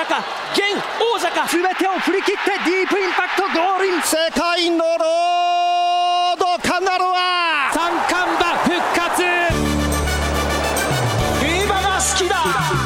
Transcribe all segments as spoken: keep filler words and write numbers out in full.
者か現王者か、 全てを振り切ってディープインパクトゴールイン。 世界のロードカナロア三冠馬復活。 競馬が好きだ。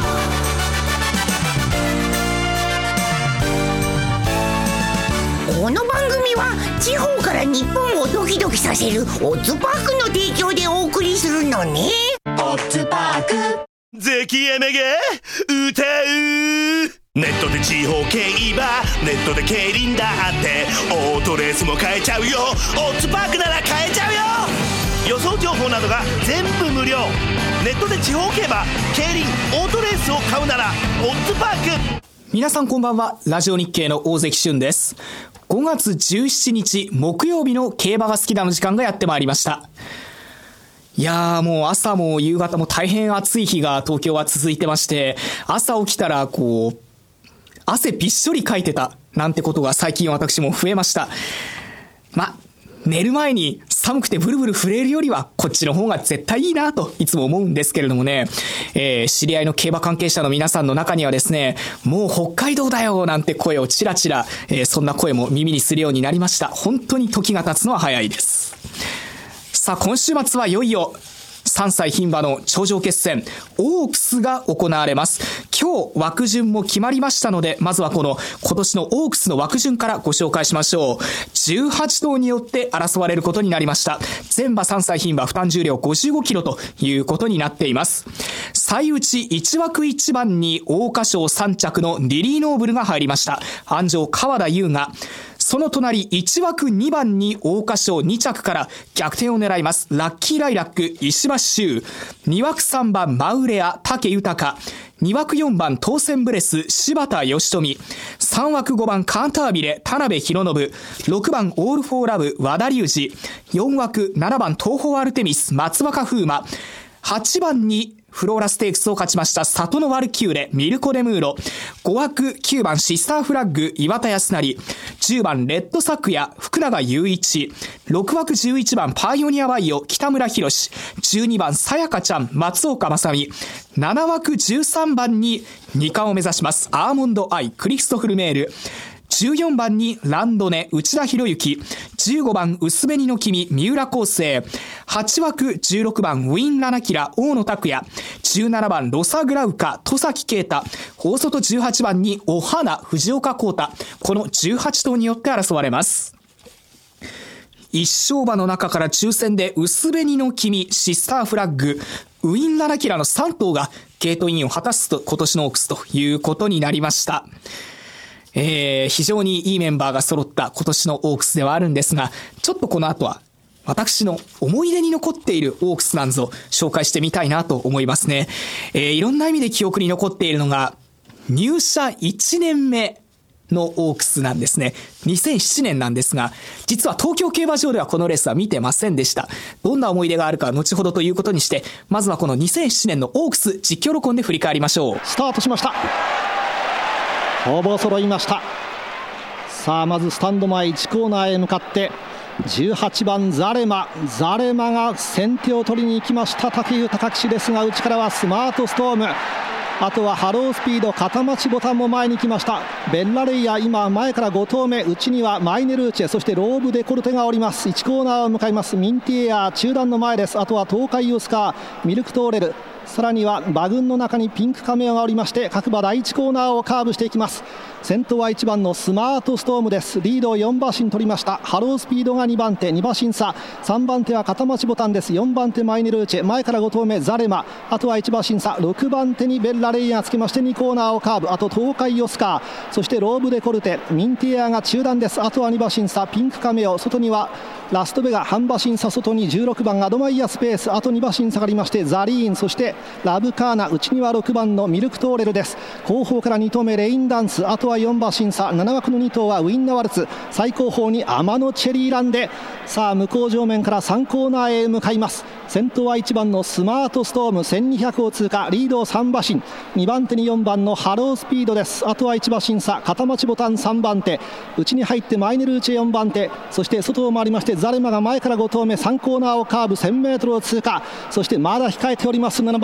この番組は地方から日本をドキドキさせるオッズパークの提供でお送りするのね。 オッズパークゼキエメゲ歌う。ネットで地方競馬、ネットで競輪だってオートレースも買えちゃうよ。オッズパークなら買えちゃうよ。予想情報などが全部無料。ネットで地方競馬、競輪、オートレースを買うならオッズパーク。 皆さんこんばんは。ラジオ日経の大関俊です。ごがつじゅうしちにち木曜日の競馬が好きだの時間がやってまいりました。いやーもう朝も夕方も大変暑い日が東京は続いてまして、朝起きたらこう汗びっしょりかいてたなんてことが最近私も増えました。ま寝る前に寒くてブルブル震えるよりはこっちの方が絶対いいなといつも思うんですけれどもね、えー、知り合いの競馬関係者の皆さんの中にはですね、もう北海道だよなんて声をちらちら、えー、そんな声も耳にするようになりました。本当に時が経つのは早いです。さあ今週末はいよいよさんさい牝馬の頂上決戦オークスが行われます。今日枠順も決まりましたので、まずはこの今年のオークスの枠順からご紹介しましょう。じゅうはちとうによって争われることになりました。全馬さんさい牝馬負担重量ごじゅうごキロということになっています。最内いちわくいちばんに桜花賞さんちゃくのリリーノーブルが入りました。鞍上川田優雅。その隣いちわくにばんに桜花賞にちゃくから逆転を狙いますラッキーライラック石橋修。にわくさんばんマウレア武豊。にわくよんばん当選ブレス柴田義富。さんわくごばんカータービレ田辺博信。ろくばんオールフォーラブ和田隆二。よんわくななばん東方アルテミス松若風磨。はちばんにフローラステークスを勝ちました里のワルキューレミルコ・デムーロ。ごわくきゅうばんシスターフラッグ岩田康成。じゅうばんレッドサクヤ福永雄一。ろくわくじゅういちばんパイオニアバイオ北村博士。じゅうにばんさやかちゃん松岡正美。ななわくじゅうさんばんににかんを目指しますアーモンドアイクリストフルメール。じゅうよんばんにランドネ内田博之。じゅうごばん薄紅の君三浦康生。はちわくじゅうろくばんウィンラナキラ大野拓也。じゅうななばんロサグラウカ戸崎啓太。大外じゅうはちばんにお花藤岡浩太。このじゅうはちとうによって争われます。一勝馬の中から抽選で薄紅の君シスターフラッグウィンラナキラのさんとうがゲートインを果たすと今年のオークスということになりました。えー、非常にいいメンバーが揃った今年のオークスではあるんですが、ちょっとこの後は私の思い出に残っているオークスなんぞ紹介してみたいなと思いますね。えー、いろんな意味で記憶に残っているのが入社いちねんめのオークスなんですね。にせんななねんなんですが、実は東京競馬場ではこのレースは見てませんでした。どんな思い出があるか後ほどということにして、まずはこのにせんななねんのオークス実況録音で振り返りましょう。 スタートしました。ほぼ揃いました。さあまずスタンド前いちコーナーへ向かってじゅうはちばんザレマザレマが先手を取りに行きました。武豊騎手ですが内からはスマートストーム、あとはハロースピード片町ボタンも前に来ました。ベッラレイヤ今前からごとうめ、内にはマイネルーチェそしてローブデコルテがおります。いちコーナーを向かいますミンティエア中段の前です。あとは東海オスカーミルクトーレル、さらには馬群の中にピンクカメオがおりまして各馬だいいちコーナーをカーブしていきます。先頭はいちばんのスマートストームです。リードをよんばしん取りました。ハロースピードがにばんてにばしん差、さんばんては片町ボタンです。よんばんてマイネルーチェ前からごとうめザレマ、あとはいちばしん差、ろくばんてにベッラレイヤーつけましてにコーナーをカーブ、あと東海オスカーそしてローブデコルテミンティアが中段です。あとはにばしん差ピンクカメオ、外にはラストベガ半馬審査外にじゅうろくばんアドマイヤスペース、あとに馬審下がりましてザリーンそしてラブカーナ、内にはろくばんのミルクトーレルです。後方からにとうめレインダンス、あとはよん馬審査ななわくのにとうはウィンナワルツ、最後方にアマノチェリーランでさあ向こう上面からさんコーナーへ向かいます。先頭はいちばんのスマートストームせんにひゃくを通過、リードをさん馬身、にばんてによんばんのハロースピードです。あとはいち馬審査片町ボタンさんばんて、内に入ってマイネルーチェよんばんて、そして外を回りましてザレマが前からごとうめさんコーナーをカーブ せんメートル を通過、そしてまだ控えておりますなな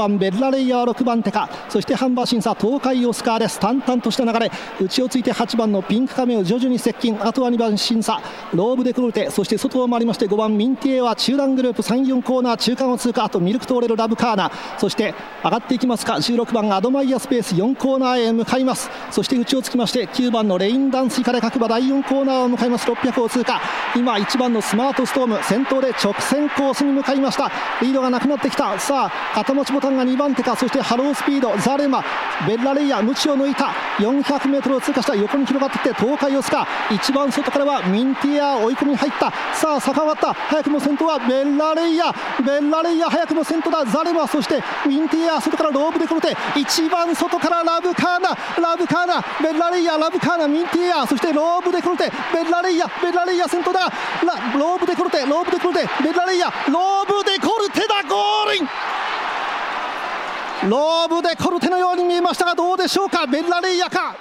番ベッラレイヤーろくばん手か、そしてハンバ審査東海オスカーです。淡々とした流れ、内をついてはちばんのピンクカメオ徐々に接近、あとはにばん審査ローブデコルテ、そして外を回りましてごばんミンティエは中段グループさんよんコーナー中間を通過、あとミルクトーレルラブカーナ、そして上がっていきますかじゅうろくばんアドマイヤスペースよんコーナーへ向かいます。そして内をつきましてきゅうばんのレインダンスイカレ各馬だいよんコーナーを向かいます。ろっぴゃくを通過、今いちばんのスマートストーム先頭で直線コースに向かいました。リードがなくなってきた。さあ肩持ちボタンがにばん手か、そしてハロースピードザレマベッラレイヤムチを抜いた。よんひゃくメートルを通過した。横に広がってきて東海オスカー、一番外からはミンティア追い込みに入った。さあ坂上がった。早くも先頭はベッラレイヤベッラレイヤ早くも先頭だ。ザレマ、そしてミンティア外からローブデコルテ、一番外からラブカーナラブカーナベッラレイヤラブカーナミンティア、そしてローブデコルテベッラレイヤベッラレイヤ先頭だ。ラローブデコルテローブデコルテベッラレイヤローブデコルテだ。ゴールイン。ローブデコルテのように見えましたがどうでしょうか。ベッラレイヤか。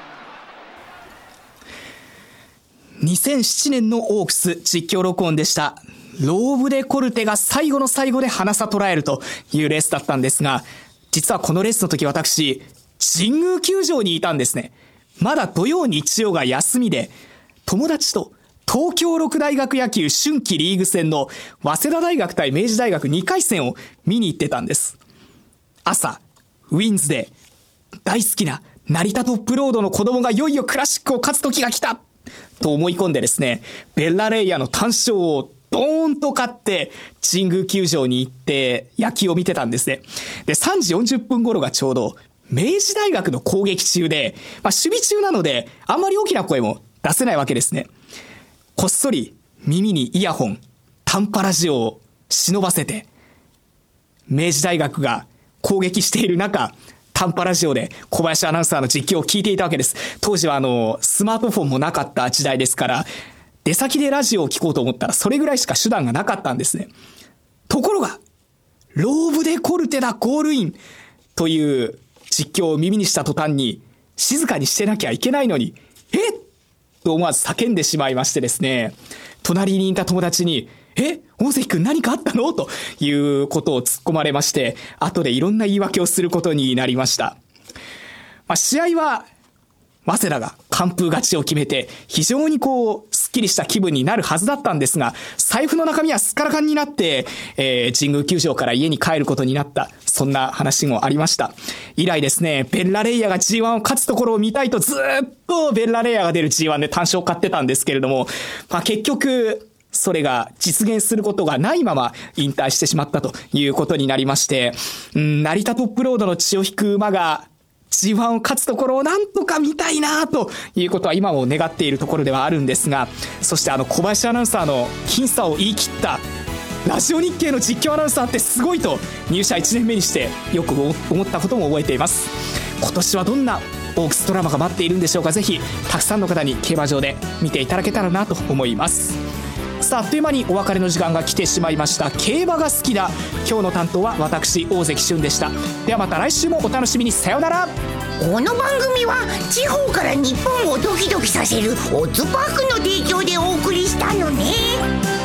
にせんななねんのオークス実況録音でした。ローブデコルテが最後の最後で花差捉えるというレースだったんですが、実はこのレースの時私神宮球場にいたんですね。まだ土曜日曜が休みで、友達と東京六大学野球春季リーグ戦の早稲田大学対明治大学にかい戦を見に行ってたんです。朝ウィンズで大好きな成田トップロードの子供がいよいよクラシックを勝つ時が来たと思い込んでですね、ベッラレイヤの単勝をドーンと勝って神宮球場に行って野球を見てたんですね。でさんじよんじゅっぷん頃がちょうど明治大学の攻撃中で、まあ、守備中なのであんまり大きな声も出せないわけですね。こっそり耳にイヤホン短波ラジオを忍ばせて明治大学が攻撃している中、短波ラジオで小林アナウンサーの実況を聞いていたわけです。当時はあのスマートフォンもなかった時代ですから、出先でラジオを聞こうと思ったらそれぐらいしか手段がなかったんですね。ところがローブデコルテだゴールインという実況を耳にした途端に、静かにしてなきゃいけないのにえっと思わず叫んでしまいましてですね、隣にいた友達にえ大関くん何かあったのということを突っ込まれまして、後でいろんな言い訳をすることになりました。まあ、試合は早稲田が完封勝ちを決めて非常にこうすっきりした気分になるはずだったんですが、財布の中身はすっからかんになって、えー、神宮球場から家に帰ることになった、そんな話もありました。以来ですね、ベッラレイヤが ジーワン を勝つところを見たいとずっとベッラレイヤが出る ジーワン で単勝を買ってたんですけれども、まあ、結局それが実現することがないまま引退してしまったということになりまして、うん、成田トップロードの血を引く馬が ジーワン を勝つところをなんとか見たいなということは今も願っているところではあるんですが、そしてあの小林アナウンサーの僅差を言い切ったラジオ日経の実況アナウンサーってすごいと入社いちねんめにしてよく思ったことも覚えています。今年はどんなオークスドラマが待っているんでしょうか。ぜひたくさんの方に競馬場で見ていただけたらなと思います。さあ、あっという間にお別れの時間が来てしまいました。競馬が好きだ、今日の担当は私大関俊でした。ではまた来週もお楽しみに。さようなら。 この番組は地方から日本をドキドキさせるオッズパークの提供でお送りしたのね。